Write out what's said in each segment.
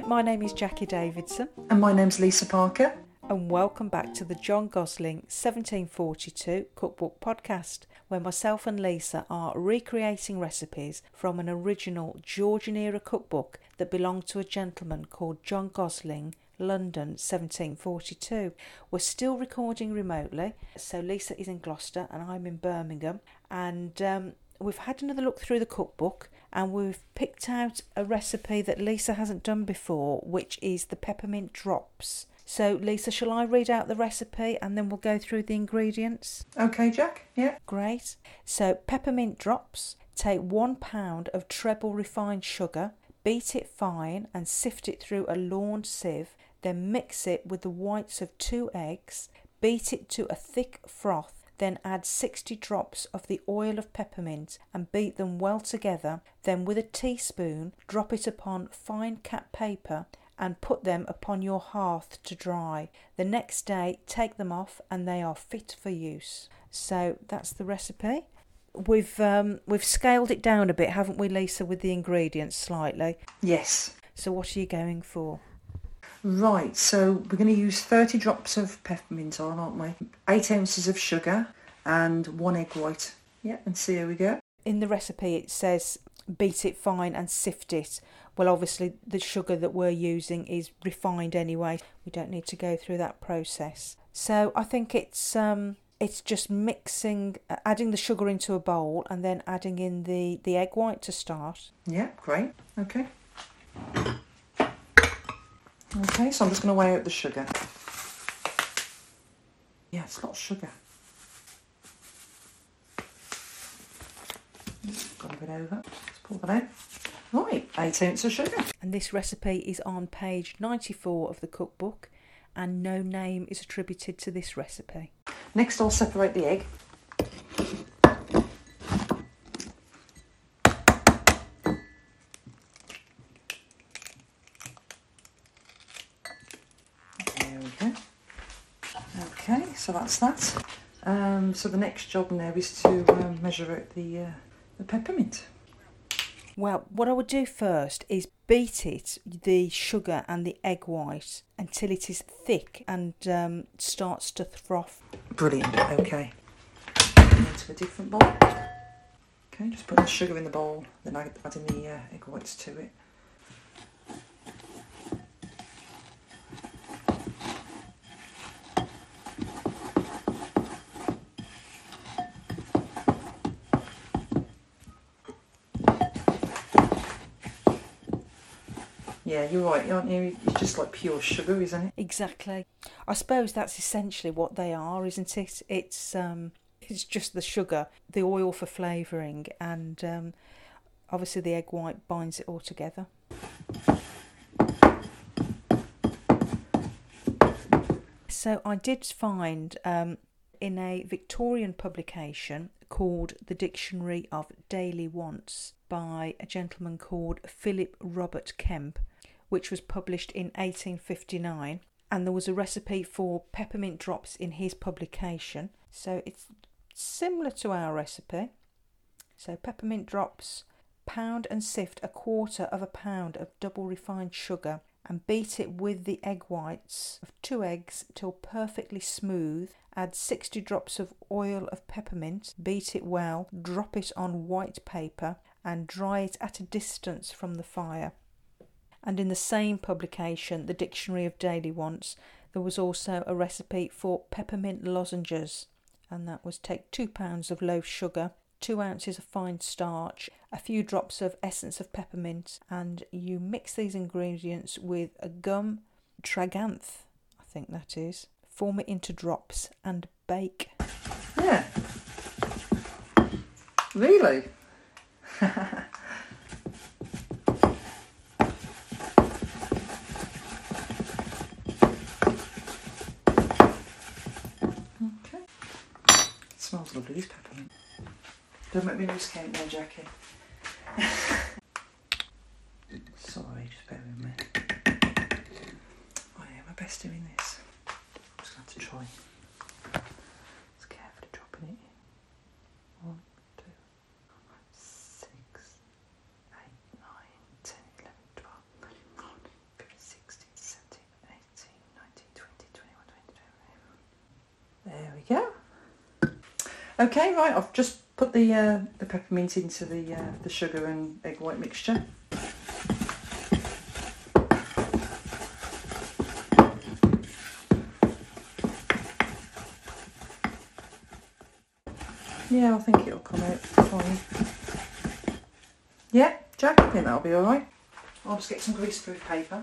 my name is Jackie Davidson. And my name's Lisa Parker. And welcome back to the John Gosling 1742 Cookbook Podcast, where myself and Lisa are recreating recipes from an original Georgian-era cookbook that belonged to a gentleman called John Gosling, London 1742. We're still recording remotely, so Lisa is in Gloucester and I'm in Birmingham, and we've had another look through the cookbook and we've picked out a recipe that Lisa hasn't done before, which is the peppermint drops. So Lisa, shall I read out the recipe and then we'll go through the ingredients? Okay, Jack, yeah. Great. So peppermint drops, take 1 pound of treble refined sugar, beat it fine and sift it through a lawn sieve, then mix it with the whites of 2 eggs, beat it to a thick froth, then add 60 drops of the oil of peppermint and beat them well together, then with a teaspoon drop it upon fine cap paper and put them upon your hearth to dry. The next day take them off and they are fit for use. So that's the recipe. We've scaled it down a bit, haven't we, Lisa, with the ingredients slightly? Yes. So what are you going for? Right, so we're going to use 30 drops of peppermint on, aren't we? 8 ounces of sugar and 1 egg white. Yeah, and see how we go. In the recipe it says beat it fine and sift it. Well, obviously the sugar that we're using is refined anyway. We don't need to go through that process. So I think it's just mixing, adding the sugar into a bowl and then adding in the egg white to start. Yeah, great. Okay. Okay, so I'm just going to weigh out the sugar. Yeah, it's a lot of sugar. Got a bit over. Let's pull that out. Right, 8 ounces of sugar. And this recipe is on page 94 of the cookbook and no name is attributed to this recipe. Next I'll separate the egg. There we go. Okay, so that's that. So the next job now is to measure out the peppermint. Well, what I would do first is beat it, the sugar and the egg white, until it is thick and starts to froth. Brilliant, okay. Into a different bowl. Okay, just put the sugar in the bowl, then adding the egg whites to it. Yeah, you're right, aren't you? It's just like pure sugar, isn't it? Exactly. I suppose that's essentially what they are, isn't it? It's just the sugar, the oil for flavouring, and obviously the egg white binds it all together. So I did find in a Victorian publication called The Dictionary of Daily Wants by a gentleman called Philip Robert Kemp, which was published in 1859, and there was a recipe for peppermint drops in his publication. So it's similar to our recipe. So peppermint drops, pound and sift 1/4 pound of double refined sugar and beat it with the egg whites of 2 eggs till perfectly smooth. Add 60 drops of oil of peppermint, beat it well, drop it on white paper and dry it at a distance from the fire. And in the same publication, the Dictionary of Daily Wants, there was also a recipe for peppermint lozenges, and that was take 2 pounds of loaf sugar, 2 ounces of fine starch, a few drops of essence of peppermint, and you mix these ingredients with a gum tragacanth, I think that is, form it into drops and bake. Yeah. Really? Okay. It smells lovely, this peppermint. Don't make me lose count now, Jackie. Sorry, just bear with me. I am my best doing this. I'm just going to have to try. Just carefully dropping it in. 1, 2, 6, 8, 9, 10, 11, 12, 13, 14, 15, we go. Okay, right, I've just put the peppermint into the sugar and egg white mixture. Yeah, I think it'll come out fine. Yeah, Jack, I think that'll be alright. I'll just get some greaseproof paper.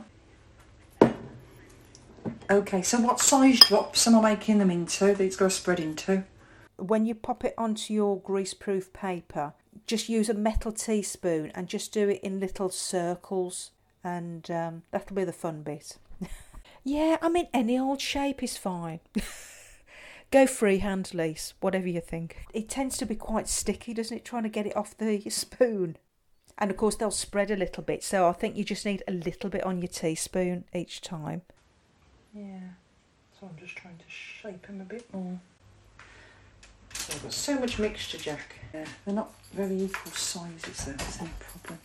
Okay, so what size drops am I making them into that it's got to spread into? When you pop it onto your greaseproof paper, just use a metal teaspoon and just do it in little circles, and that'll be the fun bit. Yeah, I mean, any old shape is fine. Go freehand, Lise, whatever you think. It tends to be quite sticky, doesn't it, trying to get it off the spoon? And of course they'll spread a little bit, so I think you just need a little bit on your teaspoon each time. Yeah, so I'm just trying to shape them a bit more. So I've got so much mixture, Jack. Yeah, they're not very equal sizes though, that's no problem.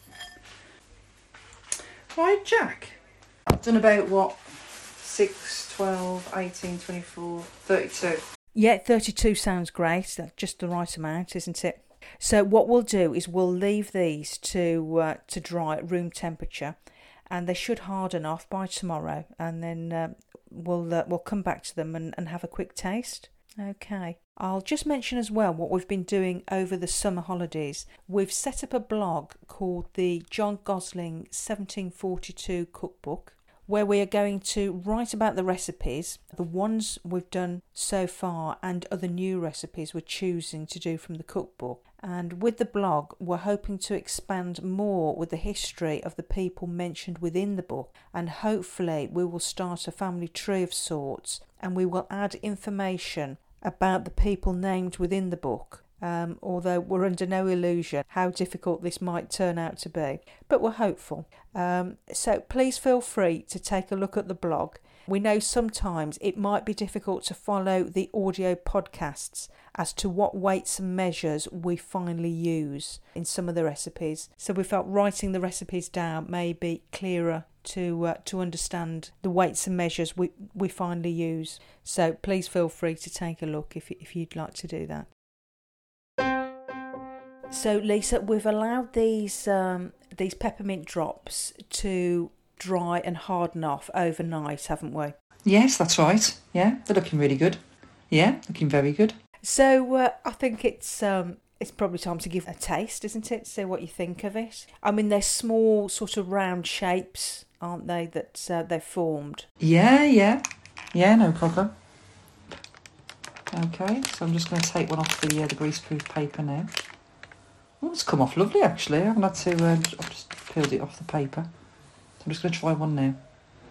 Right, Jack. I've done about, what, 6, 12, 18, 24, 32. Yeah, 32 sounds great. That's just the right amount, isn't it? So what we'll do is we'll leave these to dry at room temperature, and they should harden off by tomorrow, and then we'll come back to them and have a quick taste. Okay. I'll just mention as well what we've been doing over the summer holidays. We've set up a blog called the John Gosling 1742 Cookbook, where we are going to write about the recipes, the ones we've done so far, and other new recipes we're choosing to do from the cookbook. And with the blog, we're hoping to expand more with the history of the people mentioned within the book, and hopefully we will start a family tree of sorts, and we will add information about the people named within the book. Although we're under no illusion how difficult this might turn out to be, but we're hopeful. So please feel free to take a look at the blog. We know sometimes it might be difficult to follow the audio podcasts as to what weights and measures we finally use in some of the recipes. So we felt writing the recipes down may be clearer to understand the weights and measures we finally use. So please feel free to take a look if you'd like to do that. So Lisa, we've allowed these peppermint drops to dry and harden off overnight, haven't we? Yes, that's right. Yeah, they're looking really good. Yeah, looking very good. So I think it's probably time to give it a taste, isn't it? See what you think of it. I mean, they're small, sort of round shapes, aren't they, that they've formed? Yeah, no problem. Okay, so I'm just going to take one off the greaseproof paper now. Oh, it's come off lovely, actually. I haven't had to, I've just peeled it off the paper. So I'm just going to try one now.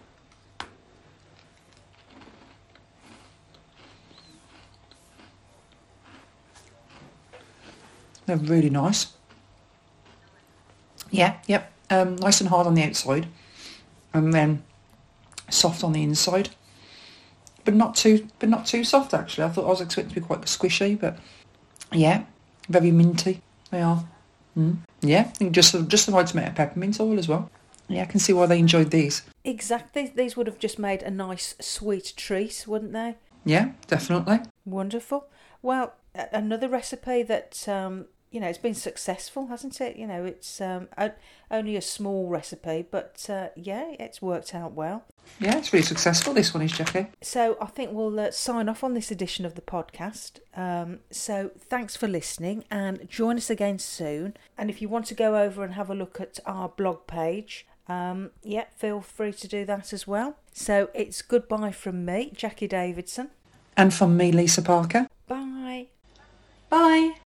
They're really nice. Yep. Nice and hard on the outside, and then soft on the inside. But not too soft, actually. I was expecting to be quite squishy, but yeah, very minty. They are. Yeah, and just the right amount of peppermint oil as well. Yeah, I can see why they enjoyed these. Exactly. These would have just made a nice sweet treat, wouldn't they? Yeah, definitely. Wonderful. Well, another recipe that, it's been successful, hasn't it? It's only a small recipe, but it's worked out well. Yeah, it's really successful, this one is, Jackie. So I think we'll sign off on this edition of the podcast. So thanks for listening, and join us again soon. And if you want to go over and have a look at our blog page, feel free to do that as well. So it's goodbye from me, Jackie Davidson. And from me, Lisa Parker. Bye. Bye.